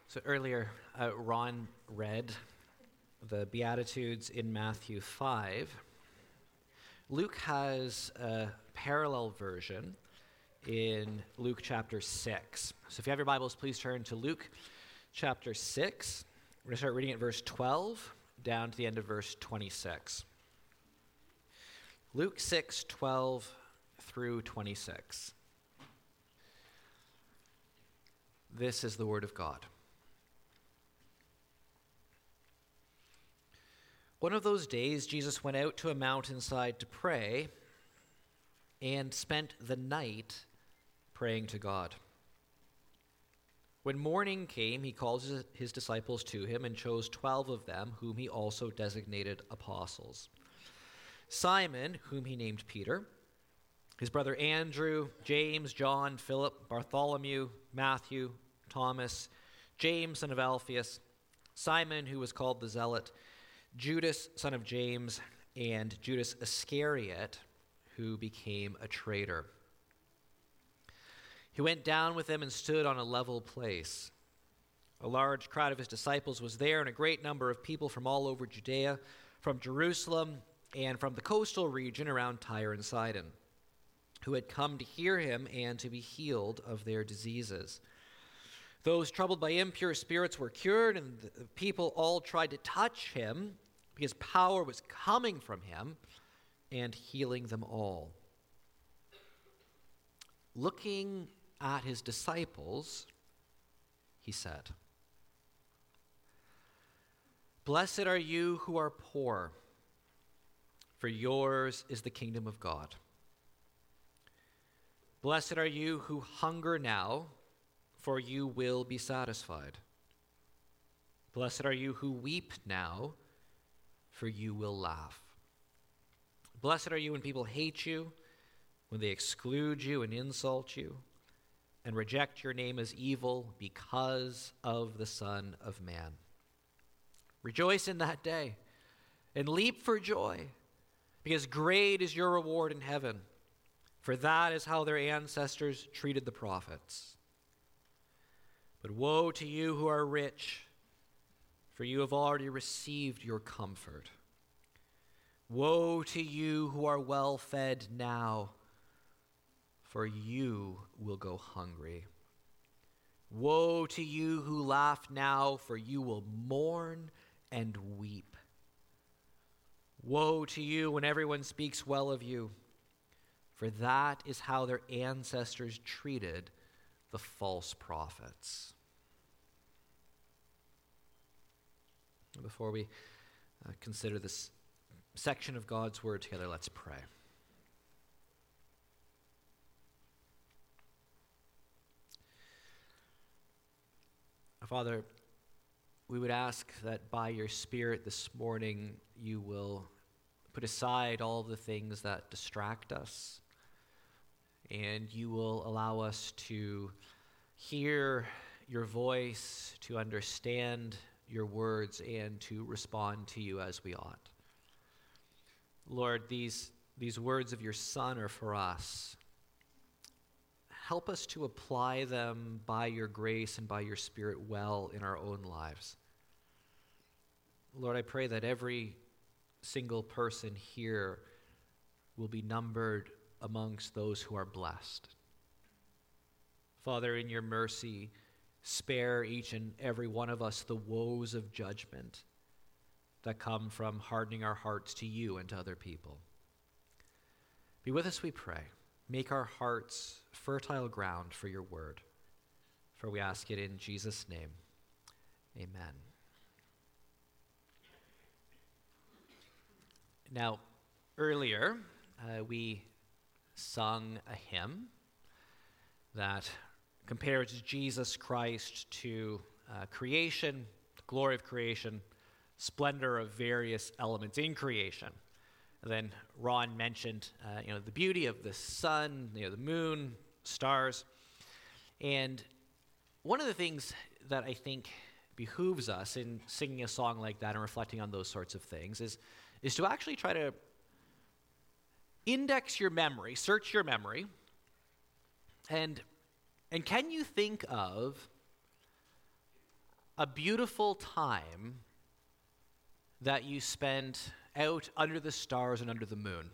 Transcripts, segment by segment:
So earlier, Ron read the Beatitudes in Matthew 5. Luke has a parallel version in Luke chapter 6. So if you have your Bibles, please turn to Luke chapter 6. We're going to start reading at verse 12 down to the end of verse 26. Luke 6:12 through 26. This is the word of God. One of those days, Jesus went out to a mountainside to pray and spent the night praying to God. When morning came, he called his disciples to him and chose 12 of them, whom he also designated apostles. Simon, whom he named Peter, his brother Andrew, James, John, Philip, Bartholomew, Matthew, Thomas, James, son of Alphaeus, Simon, who was called the Zealot, Judas, son of James, and Judas Iscariot, who became a traitor. He went down with them and stood on a level place. A large crowd of his disciples was there, and a great number of people from all over Judea, from Jerusalem, and from the coastal region around Tyre and Sidon, who had come to hear him and to be healed of their diseases. Those troubled by impure spirits were cured, and the people all tried to touch him, because power was coming from him and healing them all. Looking at his disciples, he said, "Blessed are you who are poor, for yours is the kingdom of God. Blessed are you who hunger now, for you will be satisfied. Blessed are you who weep now, for you will laugh. Blessed are you when people hate you, when they exclude you and insult you, and reject your name as evil because of the Son of Man. Rejoice in that day and leap for joy, because great is your reward in heaven, for that is how their ancestors treated the prophets. But woe to you who are rich, for you have already received your comfort. Woe to you who are well fed now, for you will go hungry. Woe to you who laugh now, for you will mourn and weep. Woe to you when everyone speaks well of you, for that is how their ancestors treated the false prophets." Before we consider this section of God's word together, let's pray. Father, we would ask that by your Spirit this morning you will put aside all the things that distract us, and you will allow us to hear your voice, to understand your words, and to respond to you as we ought. Lord, these words of your Son are for us. Help us to apply them by your grace and by your Spirit well in our own lives. Lord, I pray that every single person here will be numbered amongst those who are blessed. Father, in your mercy, spare each and every one of us the woes of judgment that come from hardening our hearts to you and to other people. Be with us, we pray. Make our hearts fertile ground for your word. For we ask it in Jesus' name. Amen. Now, earlier, we sung a hymn that compares Jesus Christ to creation, the glory of creation, splendor of various elements in creation. And then Ron mentioned, the beauty of the sun, the moon, stars. And one of the things that I think behooves us in singing a song like that and reflecting on those sorts of things is to actually try to index your memory, search your memory, and can you think of a beautiful time that you spent out under the stars and under the moon?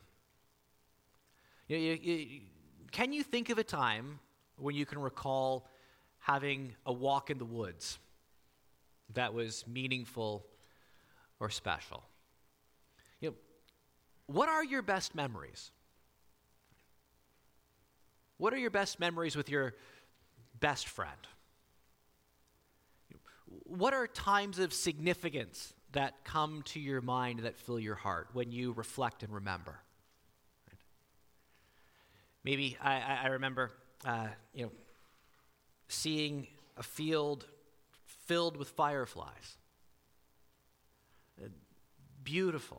Can you think of a time when you can recall having a walk in the woods that was meaningful or special? What are your best memories? What are your best memories with your best friend? What are times of significance that come to your mind that fill your heart when you reflect and remember? Maybe I remember, seeing a field filled with fireflies. Beautiful.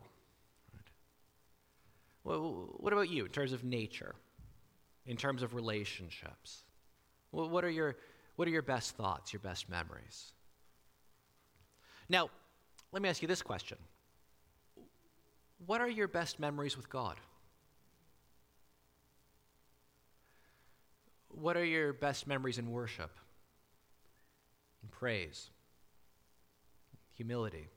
Well, what about you in terms of nature, in terms of relationships? What are your best thoughts, your best memories? Now, let me ask you this question. What are your best memories with God? What are your best memories in worship, in praise, humility,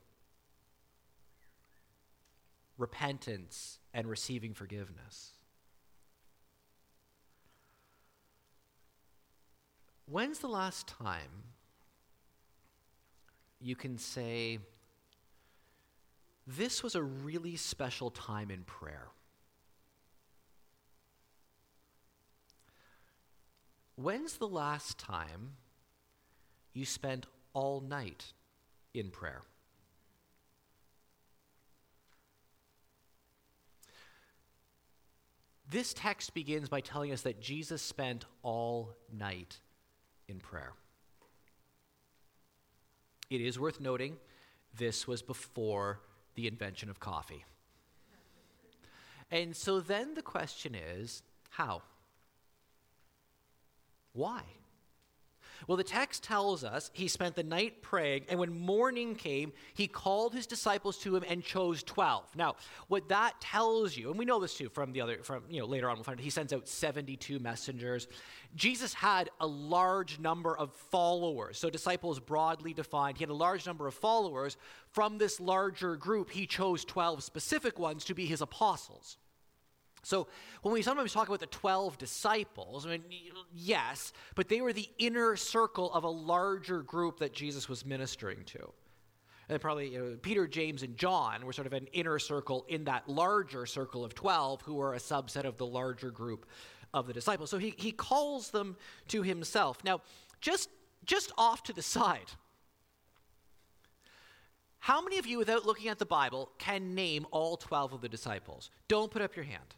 repentance, and receiving forgiveness? When's the last time you can say, this was a really special time in prayer? When's the last time you spent all night in prayer? This text begins by telling us that Jesus spent all night in prayer. It is worth noting, this was before the invention of coffee. And so then the question is, how? Why? Well, the text tells us he spent the night praying, and when morning came, he called his disciples to him and chose 12. Now, what that tells you, and we know this too from later on we'll find he sends out 72 messengers. Jesus had a large number of followers. So disciples broadly defined, he had a large number of followers. From this larger group, he chose 12 specific ones to be his apostles. So when we sometimes talk about the 12 disciples, I mean, yes, but they were the inner circle of a larger group that Jesus was ministering to. And probably Peter, James, and John were sort of an inner circle in that larger circle of 12 who were a subset of the larger group of the disciples. So he calls them to himself. Now, just off to the side, how many of you, without looking at the Bible, can name all 12 of the disciples? Don't put up your hand.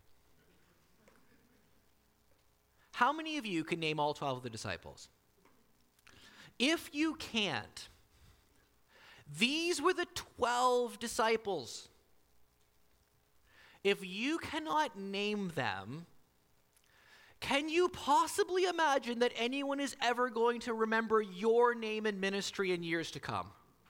How many of you can name all 12 of the disciples? If you can't, these were the 12 disciples. If you cannot name them, can you possibly imagine that anyone is ever going to remember your name and ministry in years to come?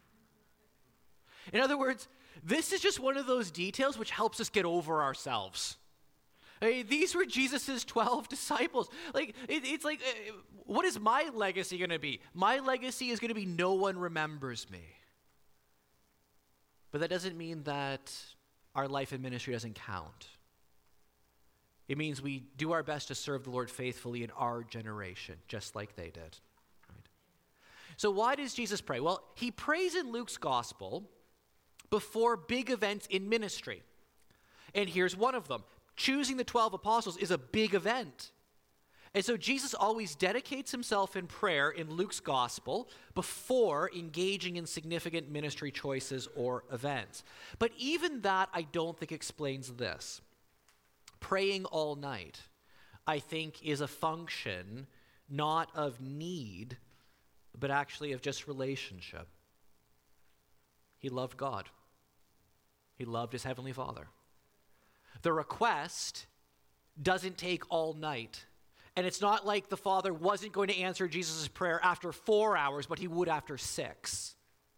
In other words, this is just one of those details which helps us get over ourselves. These were Jesus' 12 disciples. It's like, what is my legacy going to be? My legacy is going to be no one remembers me. But that doesn't mean that our life and ministry doesn't count. It means we do our best to serve the Lord faithfully in our generation, just like they did. Right? So why does Jesus pray? Well, he prays in Luke's gospel before big events in ministry. And here's one of them. Choosing the 12 apostles is a big event. And so Jesus always dedicates himself in prayer in Luke's gospel before engaging in significant ministry choices or events. But even that, I don't think explains this. Praying all night, I think, is a function not of need, but actually of just relationship. He loved God. He loved his heavenly Father. The request doesn't take all night. And it's not like the Father wasn't going to answer Jesus' prayer after 4 hours, but he would after 6.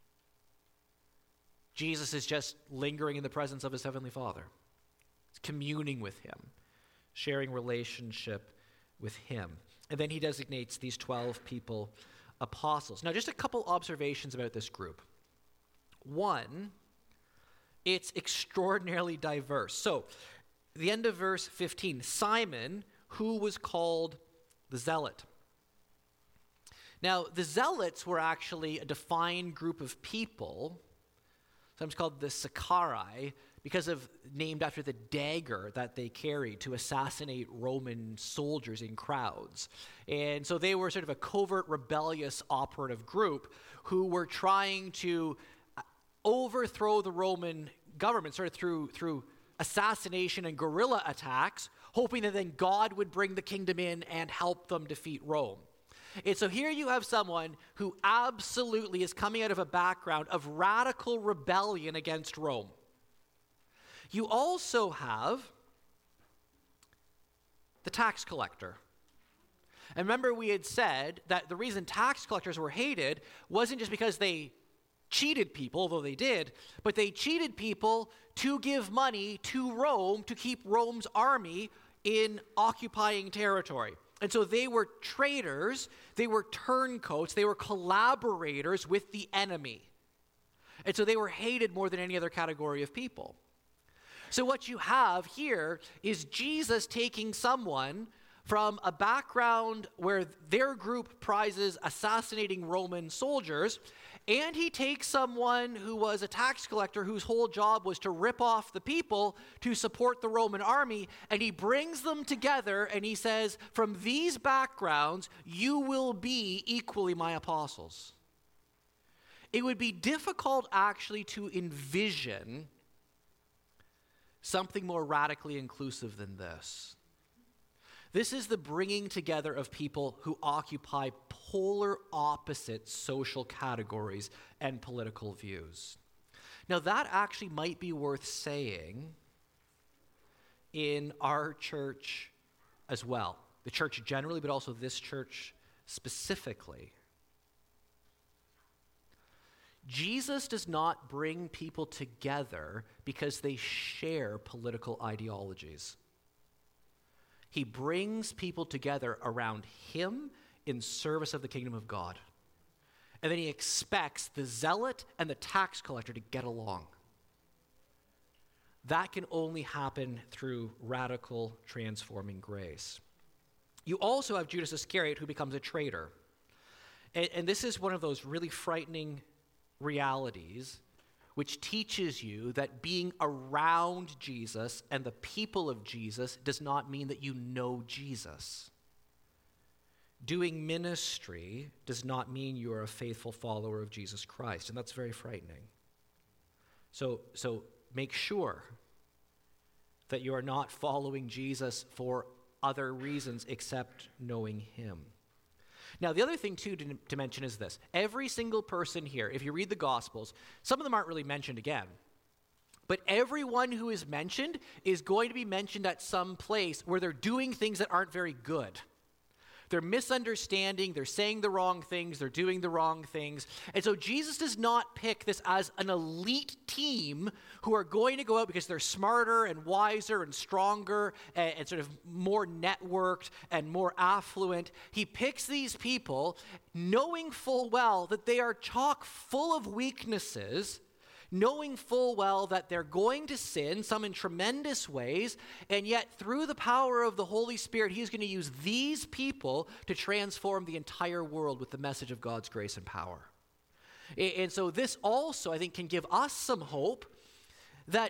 Jesus is just lingering in the presence of his heavenly Father. It's communing with him, sharing relationship with him. And then he designates these 12 people apostles. Now, just a couple observations about this group. One, it's extraordinarily diverse. So, the end of verse 15, Simon, who was called the Zealot. Now, the Zealots were actually a defined group of people, sometimes called the Sicarii, because of named after the dagger that they carried to assassinate Roman soldiers in crowds. And so they were sort of a covert, rebellious, operative group who were trying to overthrow the Roman government, sort of through assassination and guerrilla attacks, hoping that then God would bring the kingdom in and help them defeat Rome. And so here you have someone who absolutely is coming out of a background of radical rebellion against Rome. You also have the tax collector. And remember, we had said that the reason tax collectors were hated wasn't just because they cheated people, although they did, but they cheated people to give money to Rome to keep Rome's army in occupying territory. And so they were traitors, they were turncoats, they were collaborators with the enemy. And so they were hated more than any other category of people. So what you have here is Jesus taking someone from a background where their group prizes assassinating Roman soldiers, and he takes someone who was a tax collector whose whole job was to rip off the people to support the Roman army, and he brings them together and he says, from these backgrounds, you will be equally my apostles. It would be difficult actually to envision something more radically inclusive than this. This is the bringing together of people who occupy polar opposite social categories and political views. Now, that actually might be worth saying in our church as well. The church generally, but also this church specifically. Jesus does not bring people together because they share political ideologies. He brings people together around him in service of the kingdom of God. And then he expects the zealot and the tax collector to get along. That can only happen through radical transforming grace. You also have Judas Iscariot, who becomes a traitor. And this is one of those really frightening realities which teaches you that being around Jesus and the people of Jesus does not mean that you know Jesus. Doing ministry does not mean you are a faithful follower of Jesus Christ, and that's very frightening. So make sure that you are not following Jesus for other reasons except knowing him. Now, the other thing, too, to mention is this. Every single person here, if you read the Gospels, some of them aren't really mentioned again. But everyone who is mentioned is going to be mentioned at some place where they're doing things that aren't very good. They're misunderstanding, they're saying the wrong things, they're doing the wrong things. And so Jesus does not pick this as an elite team who are going to go out because they're smarter and wiser and stronger and sort of more networked and more affluent. He picks these people knowing full well that they are chock full of weaknesses, knowing full well that they're going to sin, some in tremendous ways, and yet through the power of the Holy Spirit, he's going to use these people to transform the entire world with the message of God's grace and power. And so this also, I think, can give us some hope that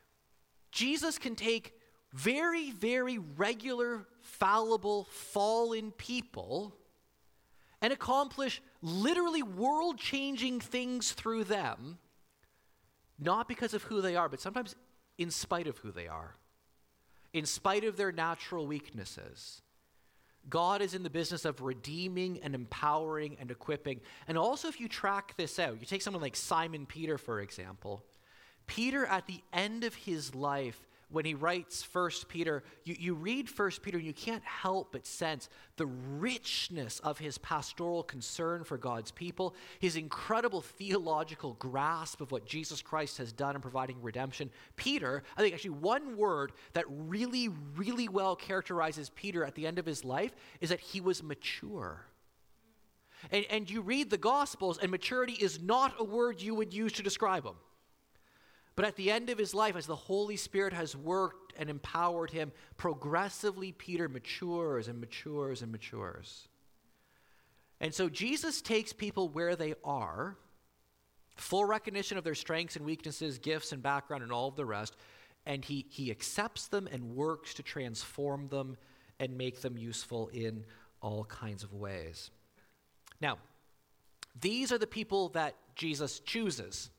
Jesus can take very, very regular, fallible, fallen people and accomplish literally world-changing things through them, not because of who they are, but sometimes in spite of who they are, in spite of their natural weaknesses. God is in the business of redeeming and empowering and equipping. And also, if you track this out, you take someone like Simon Peter, for example. Peter, at the end of his life, when he writes 1 Peter, you read 1 Peter and you can't help but sense the richness of his pastoral concern for God's people, his incredible theological grasp of what Jesus Christ has done in providing redemption. Peter, I think actually one word that really, really well characterizes Peter at the end of his life is that he was mature. And you read the Gospels, and maturity is not a word you would use to describe him. But at the end of his life, as the Holy Spirit has worked and empowered him, progressively Peter matures and matures and matures. And so Jesus takes people where they are, full recognition of their strengths and weaknesses, gifts and background and all of the rest, and he accepts them and works to transform them and make them useful in all kinds of ways. Now, these are the people that Jesus chooses.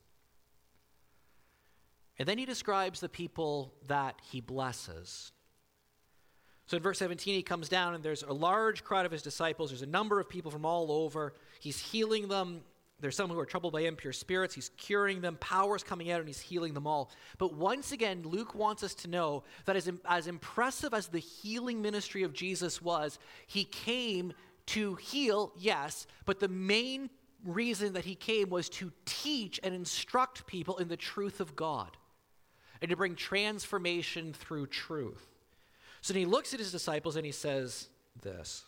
And then he describes the people that he blesses. So in verse 17, he comes down and there's a large crowd of his disciples. There's a number of people from all over. He's healing them. There's some who are troubled by impure spirits. He's curing them. Power's coming out and he's healing them all. But once again, Luke wants us to know that as impressive as the healing ministry of Jesus was, he came to heal, yes, but the main reason that he came was to teach and instruct people in the truth of God and to bring transformation through truth. So then he looks at his disciples and he says this: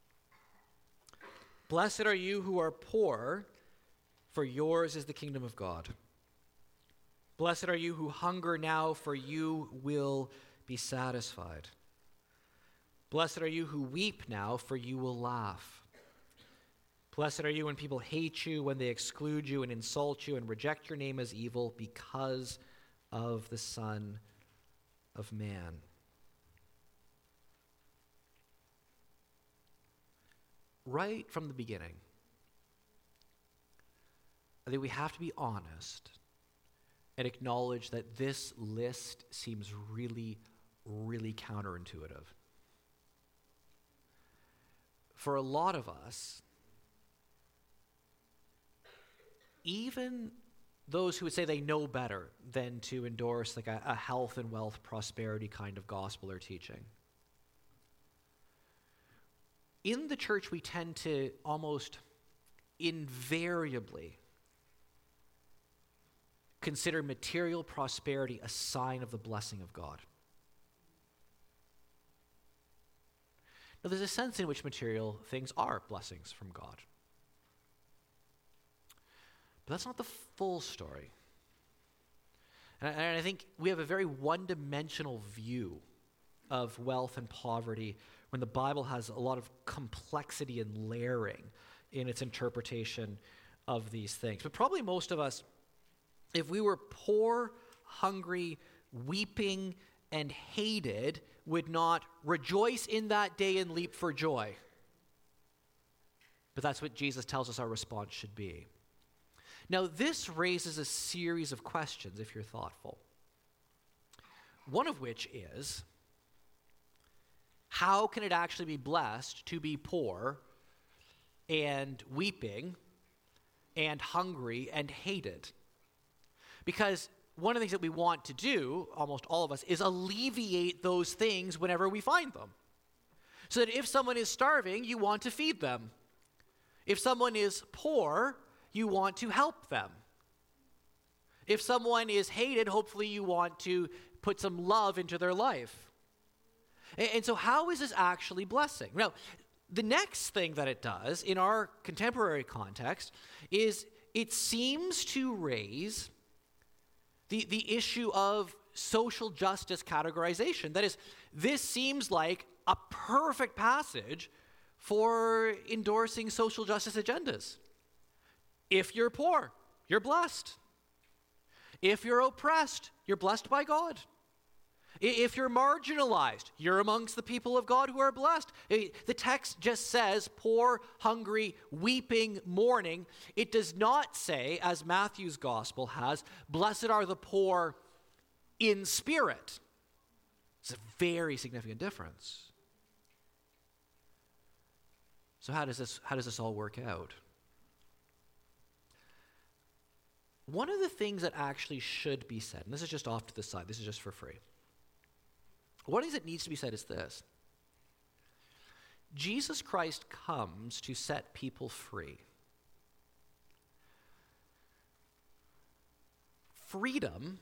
"Blessed are you who are poor, for yours is the kingdom of God. Blessed are you who hunger now, for you will be satisfied. Blessed are you who weep now, for you will laugh. Blessed are you when people hate you, when they exclude you and insult you and reject your name as evil because of the Son of Man." Right from the beginning, I think we have to be honest and acknowledge that this list seems really, really counterintuitive. For a lot of us, even those who would say they know better than to endorse like a health and wealth prosperity kind of gospel or teaching, in the church we tend to almost invariably consider material prosperity a sign of the blessing of God. Now, there's a sense in which material things are blessings from God. But that's not the full story. And I think we have a very one-dimensional view of wealth and poverty when the Bible has a lot of complexity and layering in its interpretation of these things. But probably most of us, if we were poor, hungry, weeping, and hated, would not rejoice in that day and leap for joy. But that's what Jesus tells us our response should be. Now, this raises a series of questions, if you're thoughtful. One of which is, how can it actually be blessed to be poor and weeping and hungry and hated? Because one of the things that we want to do, almost all of us, is alleviate those things whenever we find them. So that if someone is starving, you want to feed them. If someone is poor, you want to help them. If someone is hated, hopefully you want to put some love into their life. And so how is this actually blessing? Now, the next thing that it does in our contemporary context is it seems to raise the issue of social justice categorization. That is, this seems like a perfect passage for endorsing social justice agendas. If you're poor, you're blessed. If you're oppressed, you're blessed by God. If you're marginalized, you're amongst the people of God who are blessed. The text just says poor, hungry, weeping, mourning. It does not say, as Matthew's gospel has, blessed are the poor in spirit. It's a very significant difference. So how does this all work out? One of the things that actually should be said, and this is just off to the side, this is just for free. One of the things that needs to be said is this: Jesus Christ comes to set people free. Freedom,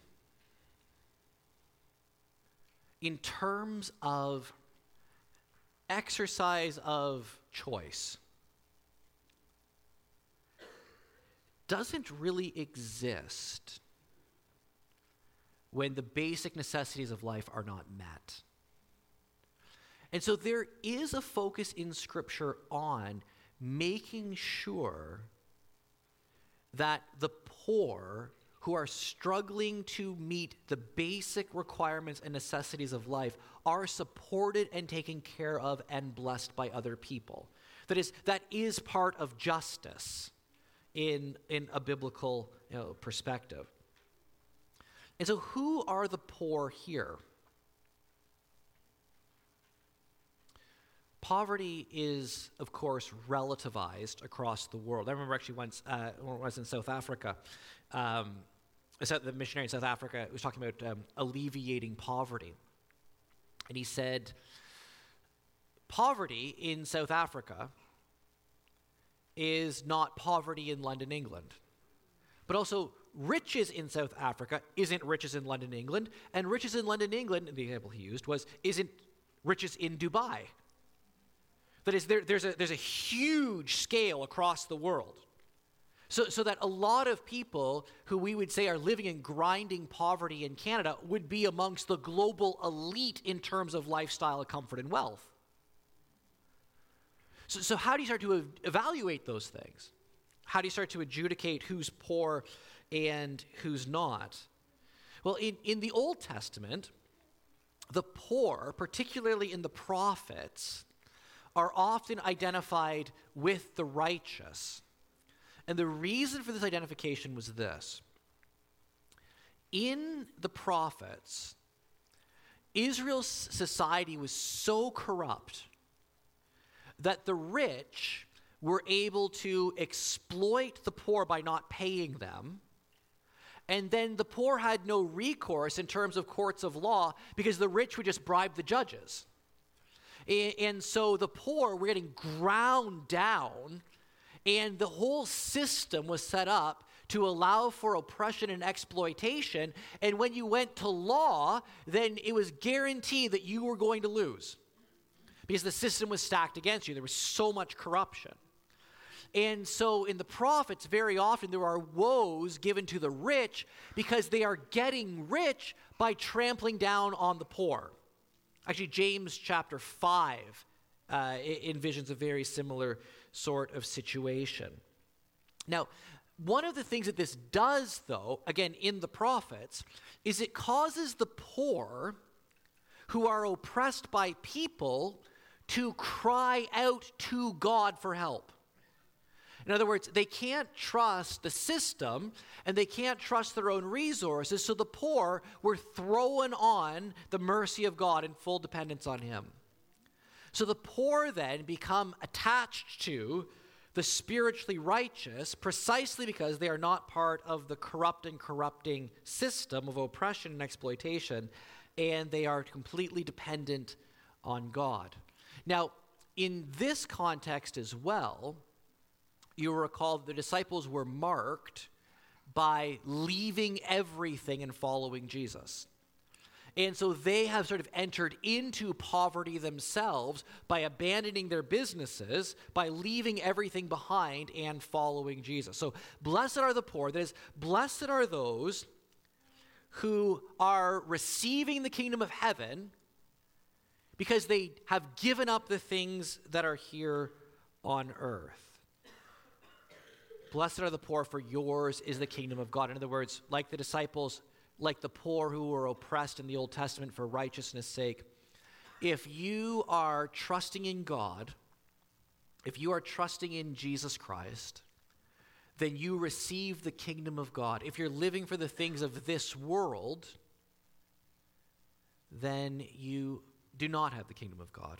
in terms of exercise of choice, doesn't really exist when the basic necessities of life are not met. And so there is a focus in Scripture on making sure that the poor who are struggling to meet the basic requirements and necessities of life are supported and taken care of and blessed by other people. That is part of justice in a biblical perspective. And so who are the poor here? Poverty is, of course, relativized across the world. I remember actually once, when I was in South Africa, the missionary in South Africa was talking about alleviating poverty. And he said, poverty in South Africa is not poverty in London, England. But also, riches in South Africa isn't riches in London, England. And riches in London, England, the example he used isn't riches in Dubai. That is, there's a huge scale across the world. So that a lot of people who we would say are living in grinding poverty in Canada would be amongst the global elite in terms of lifestyle, comfort, and wealth. So how do you start to evaluate those things? How do you start to adjudicate who's poor and who's not? Well, in the Old Testament, the poor, particularly in the prophets, are often identified with the righteous. And the reason for this identification was this. In the prophets, Israel's society was so corrupt that the rich were able to exploit the poor by not paying them. And then the poor had no recourse in terms of courts of law because the rich would just bribe the judges. And so the poor were getting ground down, and the whole system was set up to allow for oppression and exploitation. And when you went to law, then it was guaranteed that you were going to lose because the system was stacked against you. There was so much corruption. And so in the prophets, very often there are woes given to the rich because they are getting rich by trampling down on the poor. Actually, James chapter 5 envisions a very similar sort of situation. Now, one of the things that this does, though, again, in the prophets, is it causes the poor who are oppressed by people to cry out to God for help. In other words, they can't trust the system and they can't trust their own resources, so the poor were thrown on the mercy of God in full dependence on Him. So the poor then become attached to the spiritually righteous precisely because they are not part of the corrupt and corrupting system of oppression and exploitation, and they are completely dependent on God. Now, in this context as well, you recall the disciples were marked by leaving everything and following Jesus. And so they have sort of entered into poverty themselves by abandoning their businesses, by leaving everything behind and following Jesus. So blessed are the poor, that is, blessed are those who are receiving the kingdom of heaven because they have given up the things that are here on earth. Blessed are the poor, for yours is the kingdom of God. In other words, like the disciples, like the poor who were oppressed in the Old Testament for righteousness' sake, if you are trusting in God, if you are trusting in Jesus Christ, then you receive the kingdom of God. If you're living for the things of this world, then you do not have the kingdom of God.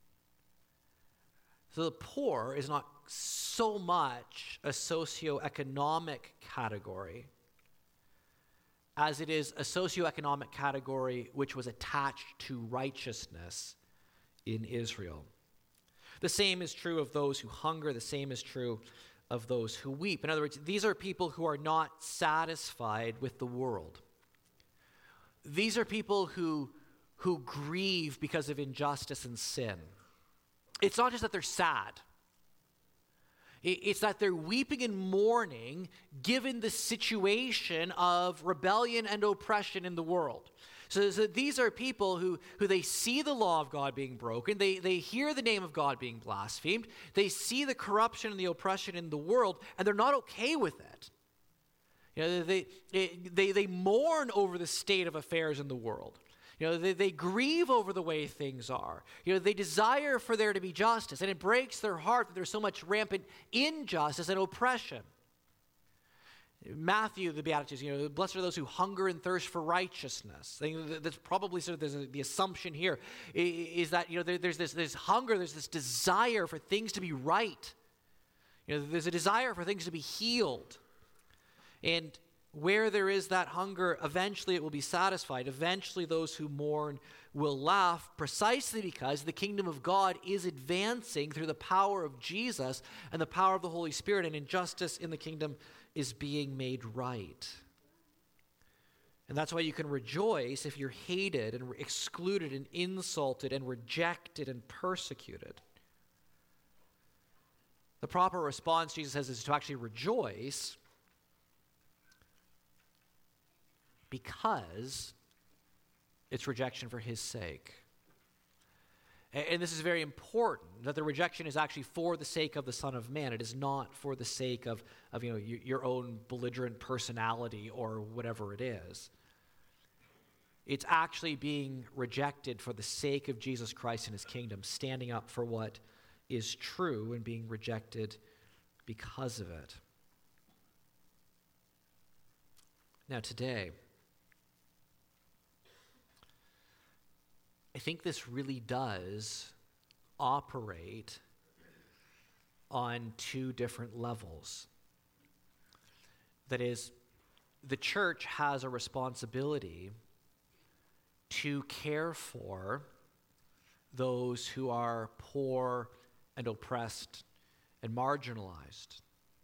So the poor is not so much a socioeconomic category as it is a socioeconomic category which was attached to righteousness in Israel. The same is true of those who hunger. The same is true of those who weep. In other words, these are people who are not satisfied with the world. These are people who grieve because of injustice and sin. It's not just that they're sad. It's that they're weeping and mourning given the situation of rebellion and oppression in the world. So these are people who they see the law of God being broken. They hear the name of God being blasphemed. They see the corruption and the oppression in the world, and they're not okay with it. You know, they mourn over the state of affairs in the world. You know, they grieve over the way things are. You know, they desire for there to be justice, and it breaks their heart that there's so much rampant injustice and oppression. Matthew, the Beatitudes, you know, blessed are those who hunger and thirst for righteousness. I think that's probably sort of the assumption here is that, you know, there's this hunger, there's this desire for things to be right. You know, there's a desire for things to be healed. And where there is that hunger, eventually it will be satisfied. Eventually those who mourn will laugh, precisely because the kingdom of God is advancing through the power of Jesus and the power of the Holy Spirit, and injustice in the kingdom is being made right. And that's why you can rejoice if you're hated and excluded and insulted and rejected and persecuted. The proper response, Jesus says, is to actually rejoice because it's rejection for his sake. And this is very important, that the rejection is actually for the sake of the Son of Man. It is not for the sake of you know, your own belligerent personality or whatever it is. It's actually being rejected for the sake of Jesus Christ and his kingdom, standing up for what is true and being rejected because of it. Now today, I think this really does operate on two different levels. That is, the church has a responsibility to care for those who are poor and oppressed and marginalized,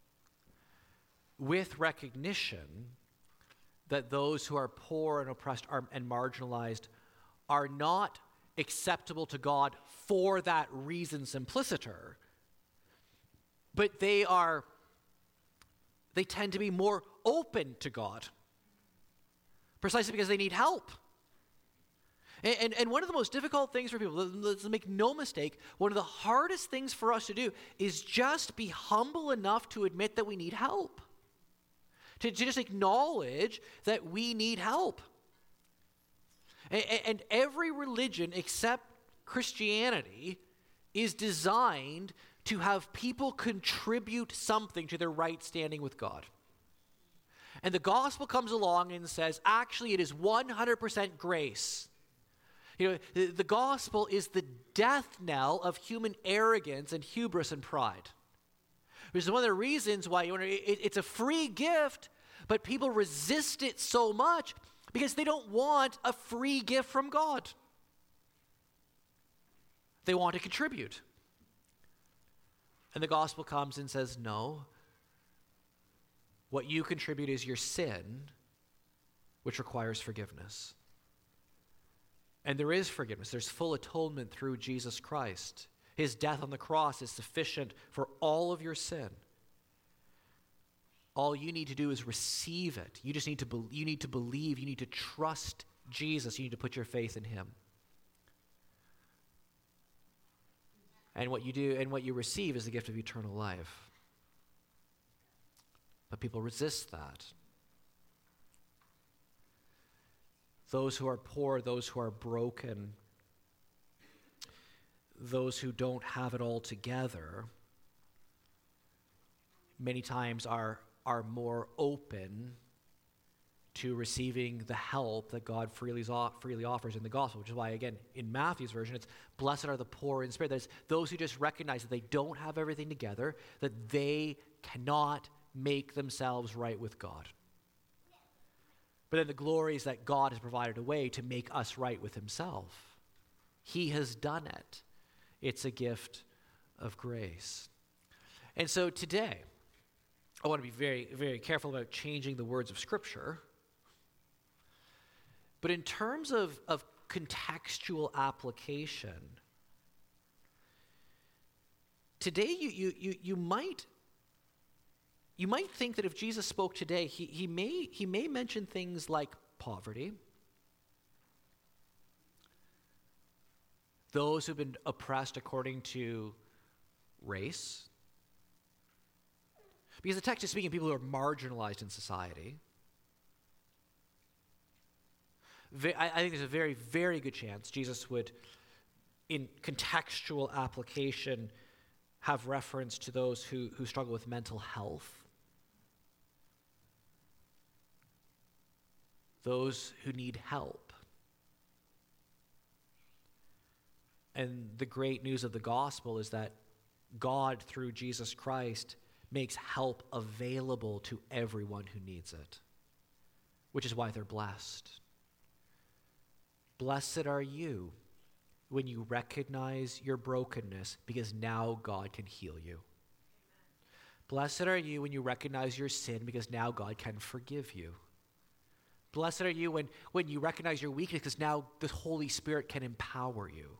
with recognition that those who are poor and oppressed and marginalized are not acceptable to God for that reason simpliciter, but they tend to be more open to God, precisely because they need help. And one of the most difficult things for people, let's make no mistake, one of the hardest things for us to do is just be humble enough to admit that we need help, to just acknowledge that we need help. And every religion except Christianity is designed to have people contribute something to their right standing with God. And the gospel comes along and says, actually, it is 100% grace. You know, the gospel is the death knell of human arrogance and hubris and pride. Which is one of the reasons why it's a free gift, but people resist it so much because they don't want a free gift from God. They want to contribute. And the gospel comes and says, no, what you contribute is your sin, which requires forgiveness. And there is forgiveness. There's full atonement through Jesus Christ. His death on the cross is sufficient for all of your sin. All you need to do is receive it. You just need to you need to believe. You need to trust Jesus. You need to put your faith in him. And what you do and what you receive is the gift of eternal life. But people resist that. Those who are poor, those who are broken, those who don't have it all together, many times are more open to receiving the help that God freely offers in the gospel, which is why, again, in Matthew's version, it's blessed are the poor in spirit. That is, those who just recognize that they don't have everything together, that they cannot make themselves right with God. But then the glory is that God has provided a way to make us right with himself. He has done it. It's a gift of grace. And so today, I want to be very, very careful about changing the words of Scripture. But in terms of contextual application, today you might you might think that if Jesus spoke today, he may mention things like poverty, those who've been oppressed according to race, because the text is speaking of people who are marginalized in society. I think there's a very, very good chance Jesus would, in contextual application, have reference to those who struggle with mental health, those who need help. And the great news of the gospel is that God, through Jesus Christ, makes help available to everyone who needs it, which is why they're blessed. Blessed are you when you recognize your brokenness, because now God can heal you. Blessed are you when you recognize your sin, because now God can forgive you. Blessed are you when you recognize your weakness, because now the Holy Spirit can empower you.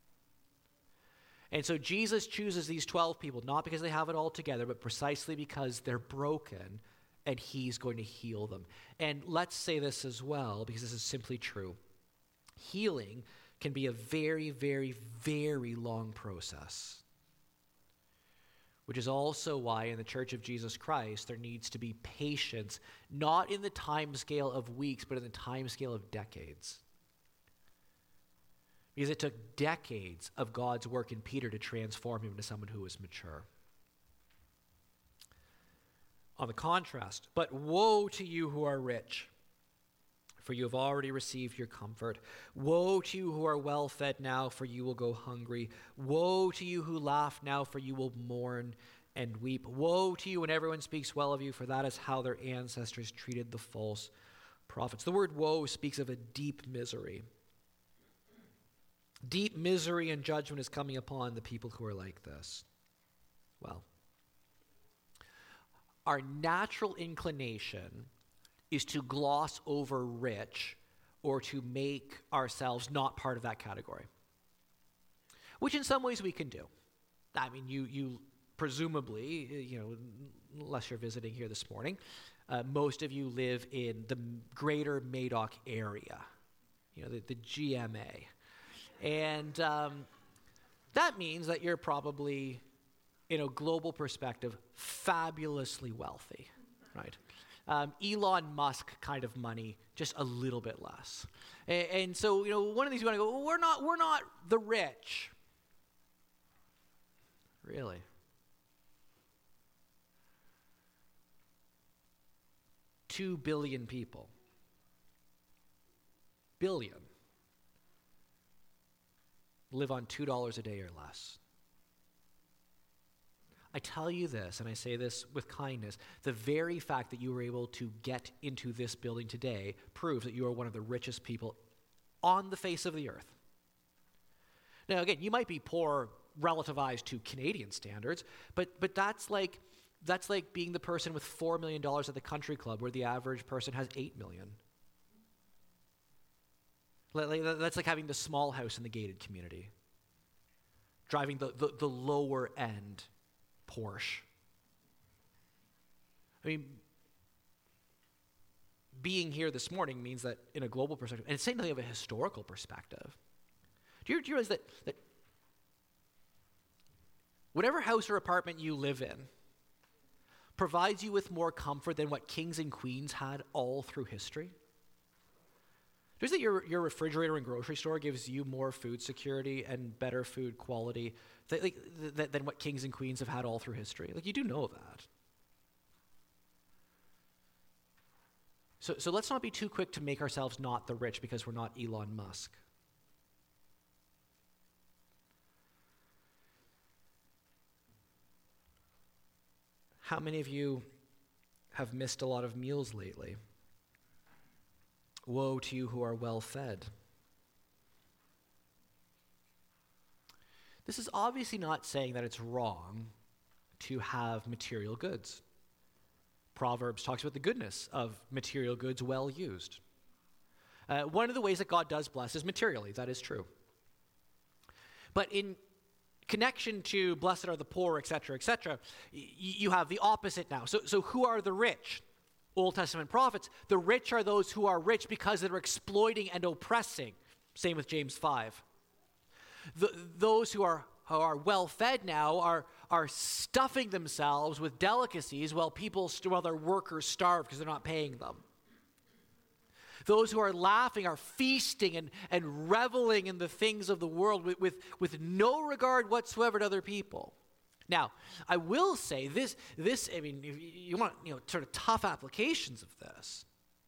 And so Jesus chooses these 12 people, not because they have it all together, but precisely because they're broken, and he's going to heal them. And let's say this as well, because this is simply true. Healing can be a very, very, very long process, which is also why in the Church of Jesus Christ there needs to be patience, not in the time scale of weeks, but in the time scale of decades. Because it took decades of God's work in Peter to transform him into someone who was mature. On the contrast, but woe to you who are rich, for you have already received your comfort. Woe to you who are well fed now, for you will go hungry. Woe to you who laugh now, for you will mourn and weep. Woe to you when everyone speaks well of you, for that is how their ancestors treated the false prophets. The word woe speaks of a deep misery. Deep misery and judgment is coming upon the people who are like this. Well, our natural inclination is to gloss over rich or to make ourselves not part of that category, which in some ways we can do. I mean, you presumably, unless you're visiting here this morning, most of you live in the greater Madoc area, the GMA. And that means that you're probably, in a global perspective, fabulously wealthy, right? Elon Musk kind of money, just a little bit less. And so, one of these you want to go, well, we're not the rich. Really? Two billion people. Billion. Live on $2 a day or less. I tell you this, and I say this with kindness, the very fact that you were able to get into this building today proves that you are one of the richest people on the face of the earth. Now, again, you might be poor relativized to Canadian standards, but that's like being the person with $4 million at the country club where the average person has $8 million. That's like having the small house in the gated community, driving the lower end Porsche. I mean, being here this morning means that in a global perspective, and it's same thing of a historical perspective. Do you realize that whatever house or apartment you live in provides you with more comfort than what kings and queens had all through history? Do you think that your refrigerator and grocery store gives you more food security and better food quality than what kings and queens have had all through history? You do know that. So let's not be too quick to make ourselves not the rich because we're not Elon Musk. How many of you have missed a lot of meals lately? Woe to you who are well fed. This is obviously not saying that it's wrong to have material goods. Proverbs talks about the goodness of material goods well used. One of the ways that God does bless is materially. That is true. But in connection to blessed are the poor, etc., you have the opposite now. So who are the rich? Old Testament prophets. The rich are those who are rich because they're exploiting and oppressing. Same with James 5. Those who are well-fed now are stuffing themselves with delicacies while their workers starve because they're not paying them. Those who are laughing are feasting and reveling in the things of the world with no regard whatsoever to other people. Now, I will say this, I mean, if you want, sort of tough applications of this,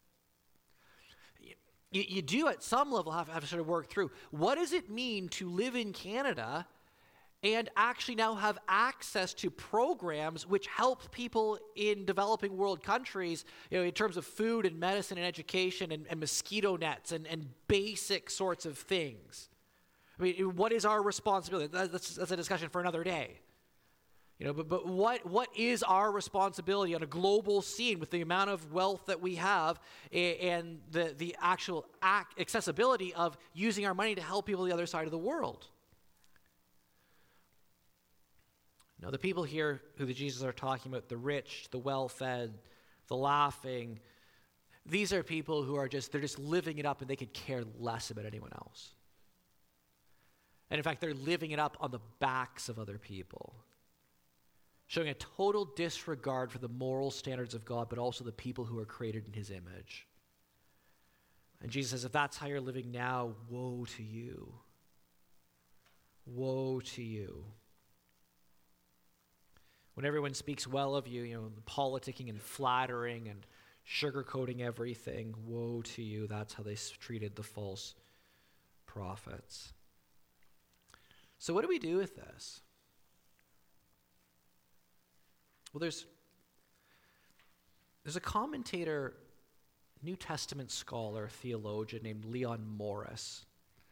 you do at some level have to sort of work through, what does it mean to live in Canada and actually now have access to programs which help people in developing world countries, in terms of food and medicine and education and mosquito nets and basic sorts of things? I mean, what is our responsibility? That's a discussion for another day. But what is our responsibility on a global scene with the amount of wealth that we have and the actual accessibility of using our money to help people on the other side of the world? Now, the people here who the Jesus are talking about, the rich, the well-fed, the laughing, these are people who they're just living it up and they could care less about anyone else. And in fact, they're living it up on the backs of other people, showing a total disregard for the moral standards of God, but also the people who are created in his image. And Jesus says, if that's how you're living now, woe to you. Woe to you. When everyone speaks well of you, politicking and flattering and sugarcoating everything, woe to you. That's how they treated the false prophets. So what do we do with this? Well, there's a commentator, New Testament scholar, theologian named Leon Morris.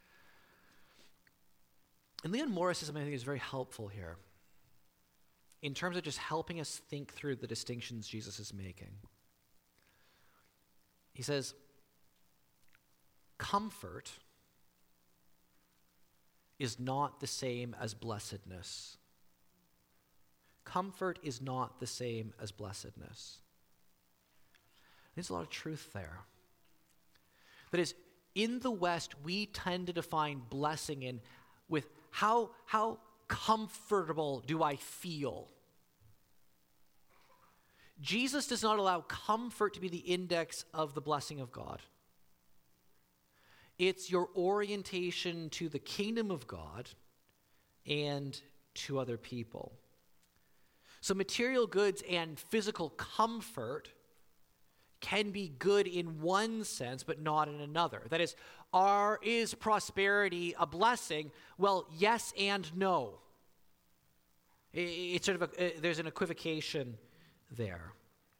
And Leon Morris is something I think is very helpful here in terms of just helping us think through the distinctions Jesus is making. He says, comfort is not the same as blessedness. Comfort is not the same as blessedness. There's a lot of truth there. That is, in the West, we tend to define blessing with how comfortable do I feel? Jesus does not allow comfort to be the index of the blessing of God. It's your orientation to the kingdom of God and to other people. So material goods and physical comfort can be good in one sense, but not in another. That is prosperity a blessing? Well, yes and no. It's sort of there's an equivocation there.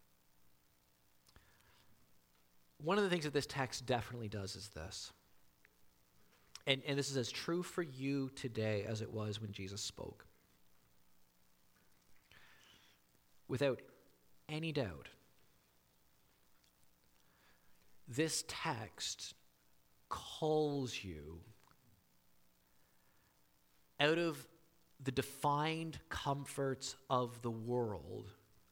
One of the things that this text definitely does is this. And this is as true for you today as it was when Jesus spoke. Without any doubt, this text calls you out of the defined comforts of the world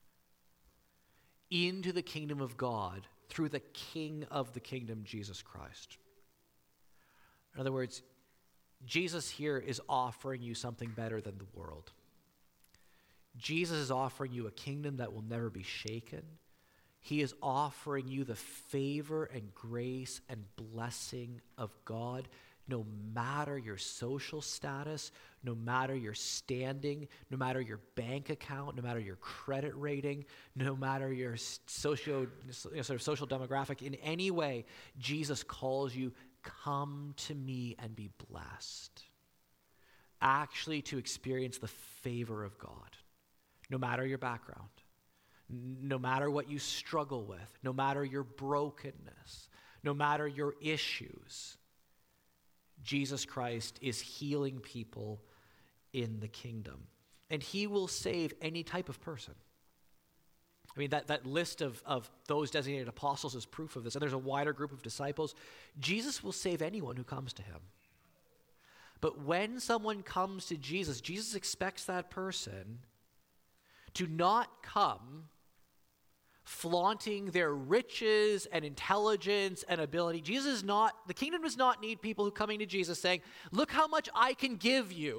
into the kingdom of God through the King of the kingdom, Jesus Christ. In other words, Jesus here is offering you something better than the world. Jesus is offering you a kingdom that will never be shaken. He is offering you the favor and grace and blessing of God, no matter your social status, no matter your standing, no matter your bank account, no matter your credit rating, no matter your social demographic. In any way, Jesus calls you, come to me and be blessed. Actually, to experience the favor of God, no matter your background, no matter what you struggle with, no matter your brokenness, no matter your issues. Jesus Christ is healing people in the kingdom. And he will save any type of person. I mean, that list of those designated apostles is proof of this. And there's a wider group of disciples. Jesus will save anyone who comes to him. But when someone comes to Jesus, Jesus expects that person to not come flaunting their riches and intelligence and ability. The kingdom does not need people who coming to Jesus saying, look how much I can give you.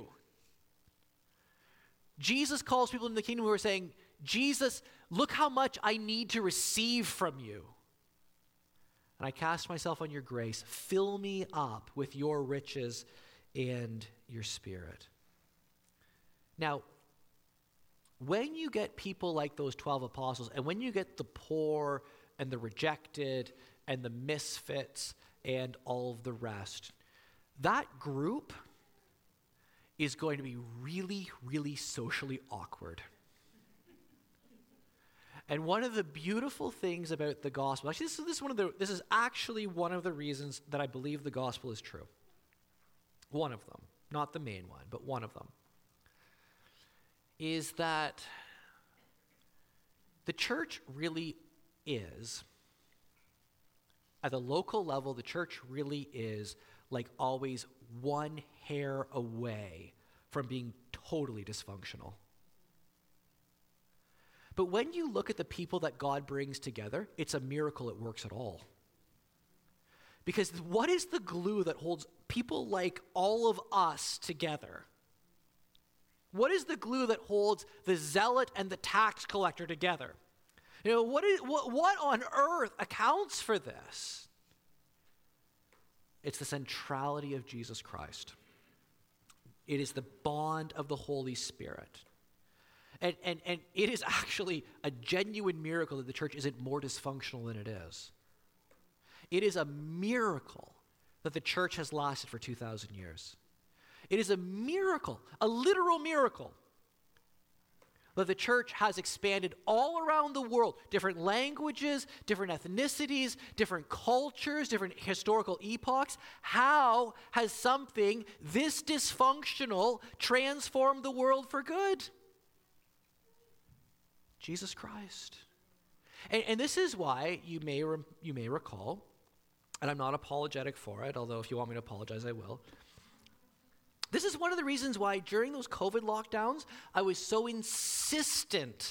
Jesus calls people in the kingdom who are saying, Jesus, look how much I need to receive from you. And I cast myself on your grace. Fill me up with your riches and your Spirit. Now, when you get people like those 12 apostles, and when you get the poor and the rejected and the misfits and all of the rest, that group is going to be really, really socially awkward. And one of the beautiful things about the gospel, actually this is actually one of the reasons that I believe the gospel is true. One of them, not the main one, but one of them, is that the church really is, at the local level, the church really is like always one hair away from being totally dysfunctional. But when you look at the people that God brings together, it's a miracle it works at all. Because what is the glue that holds people like all of us together? What is the glue that holds the zealot and the tax collector together? You know, what on earth accounts for this? It's the centrality of Jesus Christ. It is the bond of the Holy Spirit. And it is actually a genuine miracle that the church isn't more dysfunctional than it is. It is a miracle that the church has lasted for 2,000 years. It is a miracle, a literal miracle, that the church has expanded all around the world, different languages, different ethnicities, different cultures, different historical epochs. How has something this dysfunctional transformed the world for good? Jesus Christ. And this is why you may recall, and I'm not apologetic for it, although if you want me to apologize, I will. This is one of the reasons why during those COVID lockdowns, I was so insistent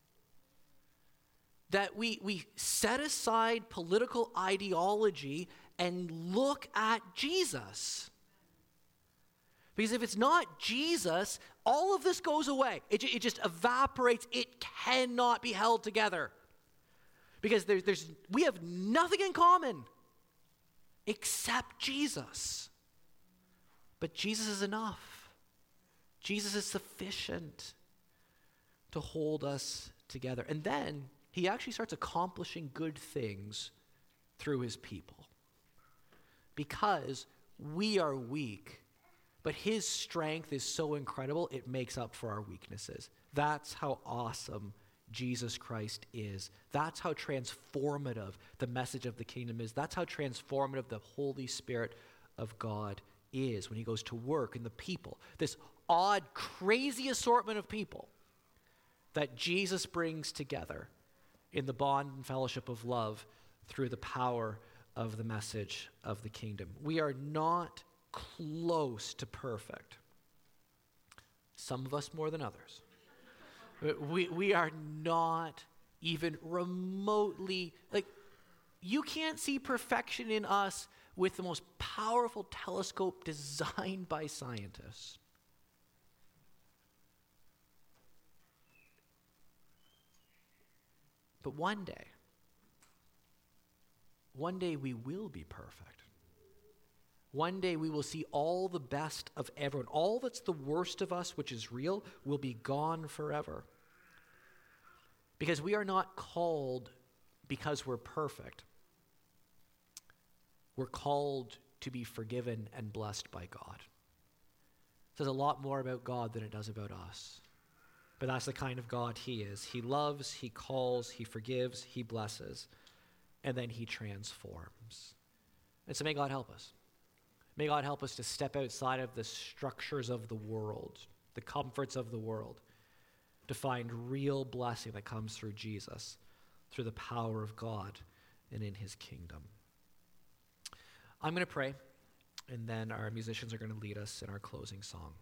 that we set aside political ideology and look at Jesus. Because if it's not Jesus, all of this goes away. It just evaporates. It cannot be held together. Because we have nothing in common except Jesus. But Jesus is enough. Jesus is sufficient to hold us together. And then he actually starts accomplishing good things through his people. Because we are weak, but his strength is so incredible, it makes up for our weaknesses. That's how awesome Jesus Christ is. That's how transformative the message of the kingdom is. That's how transformative the Holy Spirit of God is when he goes to work in the people. This odd, crazy assortment of people that Jesus brings together in the bond and fellowship of love through the power of the message of the kingdom. We are not close to perfect. Some of us more than others. We are not even remotely, you can't see perfection in us with the most powerful telescope designed by scientists. But one day we will be perfect. One day we will see all the best of everyone. All that's the worst of us, which is real, will be gone forever. Because we are not called because we're perfect. We're called to be forgiven and blessed by God. It says a lot more about God than it does about us. But that's the kind of God he is. He loves, he calls, he forgives, he blesses, and then he transforms. And so may God help us. May God help us to step outside of the structures of the world, the comforts of the world, to find real blessing that comes through Jesus, through the power of God and in his kingdom. I'm going to pray, And then our musicians are going to lead us in our closing song.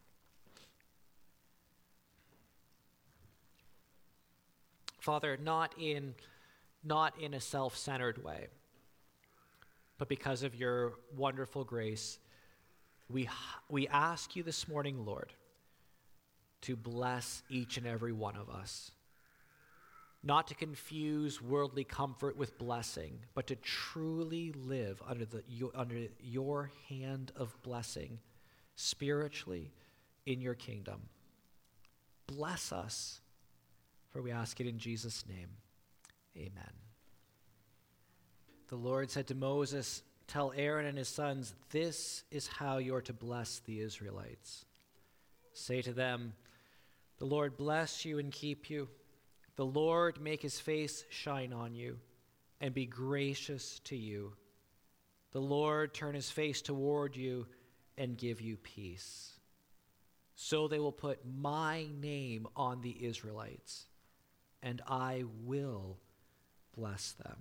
Father, not in a self-centered way, but because of your wonderful grace, we ask you this morning, Lord, to bless each and every one of us. Not to confuse worldly comfort with blessing, but to truly live under your hand of blessing spiritually in your kingdom. Bless us, for we ask it in Jesus' name. Amen. The Lord said to Moses, "Tell Aaron and his sons, this is how you're to bless the Israelites. Say to them, the Lord bless you and keep you. The Lord make his face shine on you and be gracious to you. The Lord turn his face toward you and give you peace. So they will put my name on the Israelites, and I will bless them."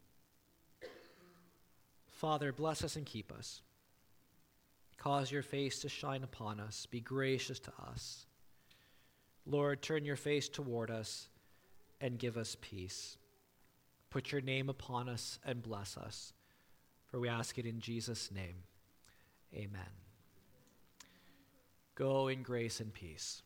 Father, bless us and keep us. Cause your face to shine upon us. Be gracious to us. Lord, turn your face toward us and give us peace. Put your name upon us and bless us. For we ask it in Jesus' name. Amen. Go in grace and peace.